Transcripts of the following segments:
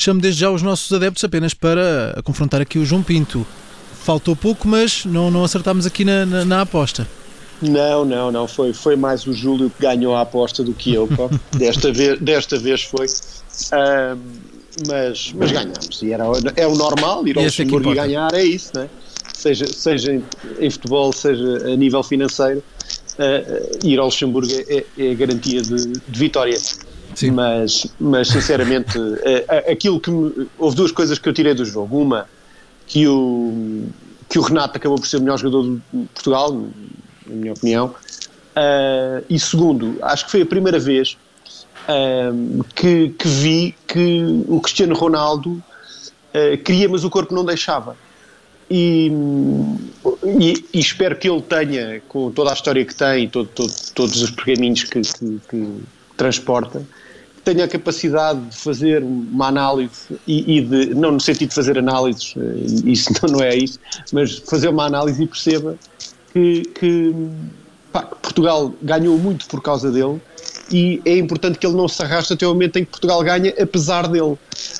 chamo desde já os nossos adeptos apenas para confrontar aqui o João Pinto. Faltou pouco, mas não acertámos aqui na aposta. Não, foi mais o Júlio que ganhou a aposta do que eu, pá. Desta vez foi, mas ganhámos, e é o normal, ir ao Luxemburgo e ganhar, é isso, né? Seja em futebol, seja a nível financeiro, ir ao Luxemburgo é garantia de vitória. Sim. Mas sinceramente, houve duas coisas que eu tirei do jogo. Uma, que o Renato acabou por ser o melhor jogador de Portugal, na minha opinião, e segundo, acho que foi a primeira vez que vi que o Cristiano Ronaldo queria, mas o corpo não deixava. E espero que ele tenha, com toda a história que tem, todos os pergaminhos que transporta, tenha a capacidade de fazer uma análise e de, não no sentido de fazer análises, isso não é isso, mas fazer uma análise e perceba que Portugal ganhou muito por causa dele, e é importante que ele não se arraste até o momento em que Portugal ganha apesar dele.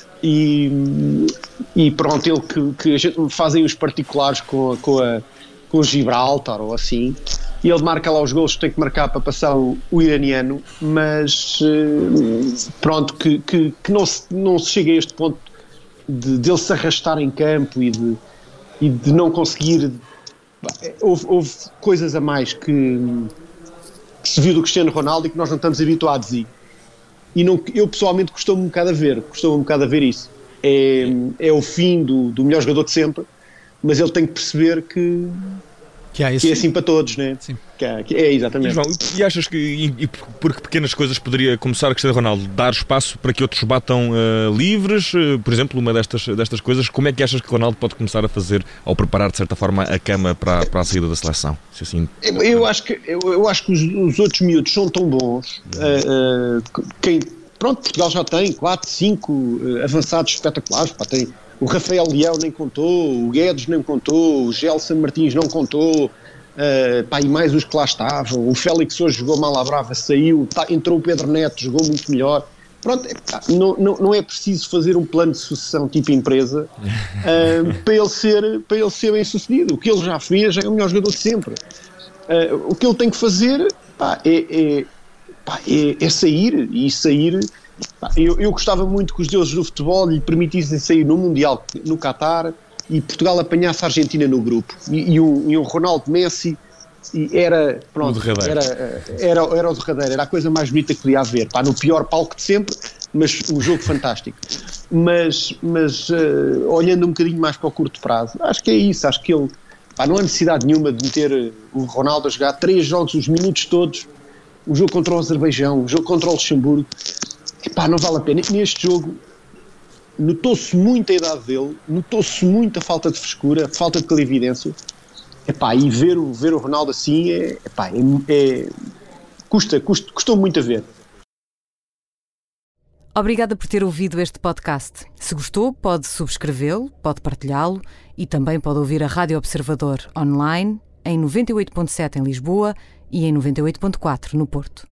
E pronto, ele que a gente fazem os particulares com o Gibraltar ou assim, e ele marca lá os golos que tem que marcar para passar o iraniano, mas pronto, que não se chega a este ponto de ele se arrastar em campo e de não conseguir. Houve coisas a mais que se viu do Cristiano Ronaldo e que nós não estamos habituados e não, eu pessoalmente costumo um bocado a ver isso. É o fim do melhor jogador de sempre, mas ele tem que perceber que é assim para todos, né? Sim. Exatamente. E, João, e achas que por pequenas coisas poderia começar a Cristiano Ronaldo dar espaço para que outros batam livres? Por exemplo, uma destas coisas, como é que achas que Ronaldo pode começar a fazer, ao preparar de certa forma a cama para a saída da seleção? Se assim... eu acho que os outros miúdos são tão bons. Portugal já tem 4, 5 avançados espetaculares. Tem o Rafael Leão nem contou, o Guedes nem contou, o Gelson Martins não contou, e mais os que lá estavam. O Félix hoje jogou mal à brava, saiu, entrou o Pedro Neto, jogou muito melhor. Pronto, não é preciso fazer um plano de sucessão tipo empresa para ele ser bem sucedido. O que ele já fez é o melhor jogador de sempre. O que ele tem que fazer é sair, e sair. Eu gostava muito que os deuses do futebol lhe permitissem sair no Mundial no Qatar e Portugal apanhasse a Argentina no grupo e o Ronaldo Messi era o derradeiro, era a coisa mais bonita que podia haver, no pior palco de sempre, mas um jogo fantástico. Mas olhando um bocadinho mais para o curto prazo, acho que é isso, acho que ele não há necessidade nenhuma de meter o Ronaldo a jogar 3 jogos, os minutos todos, o jogo contra o Azerbaijão, o jogo contra o Luxemburgo. Não vale a pena. Neste jogo notou-se muito a idade dele, notou-se muito a falta de frescura, a falta de clarividência. E ver o Ronaldo assim custou muito a ver. Obrigada por ter ouvido este podcast. Se gostou, pode subscrevê-lo, pode partilhá-lo e também pode ouvir a Rádio Observador online em 98.7 em Lisboa e em 98.4 no Porto.